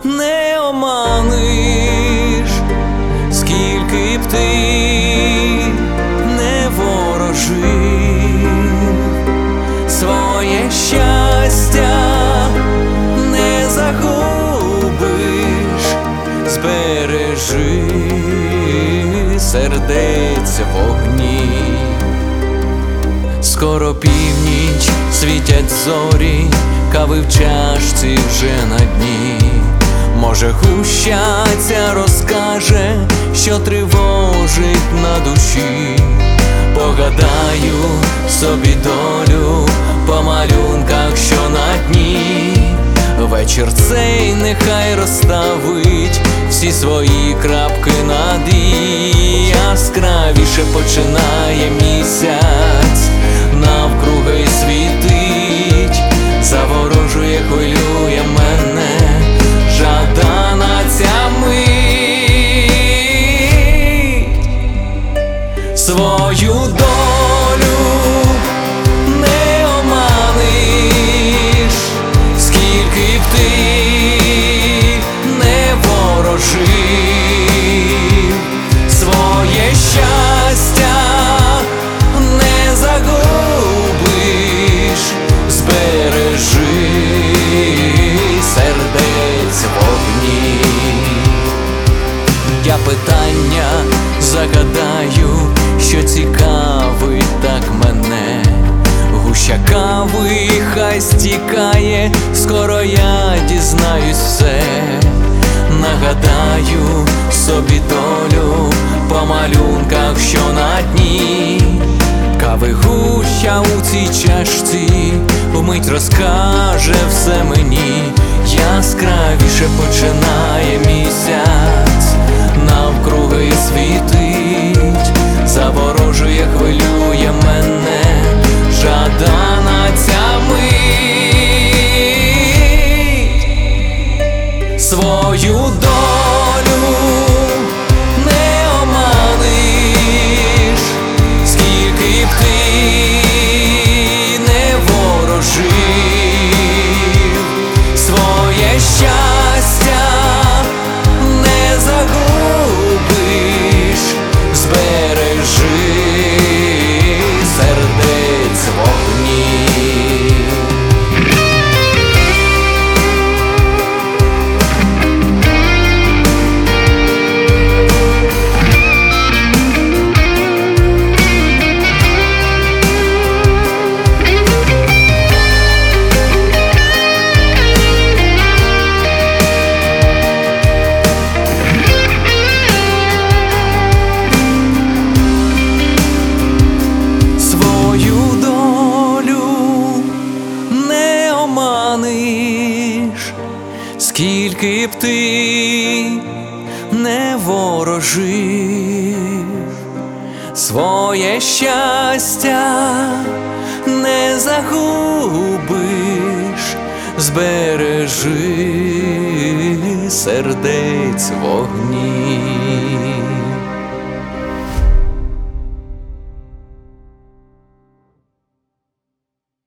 не оманиш, скільки б ти не ворожив, своє щастя не загубиш, збережи сердець вогні. Скоро північ, світять зорі, кави в чашці вже на дні. Може, гущаця розкаже, що тривожить на душі. Погадаю собі долю по малюнках, що на дні. Вечір цей нехай розставить всі свої крапки над «і». Яскравіше починає місяць, навкруги світить, заворожує, хвилює мене жадана ця мить. Свою долю не оманиш, скільки б ти не ворожив, своє щастя не загубиш, збережи сердець вогні. Я питання загадаю, що цікавить так мене. Гуща кави хай стікає, скоро я дізнаюсь все. Нагадаю собі долю по малюнках, що на дні. Кави гуща у цій чашці вмить розкаже все мені. Яскравіше починає місяць, навкруги світить, заворожує, хвилює мене жадана ця мить. Свою долю не оманиш, скільки б ти не ворожив, своє щастя не загубиш, збережи сердець вогні. Скільки б ти не ворожив, своє щастя не загубиш, збережи сердець вогні.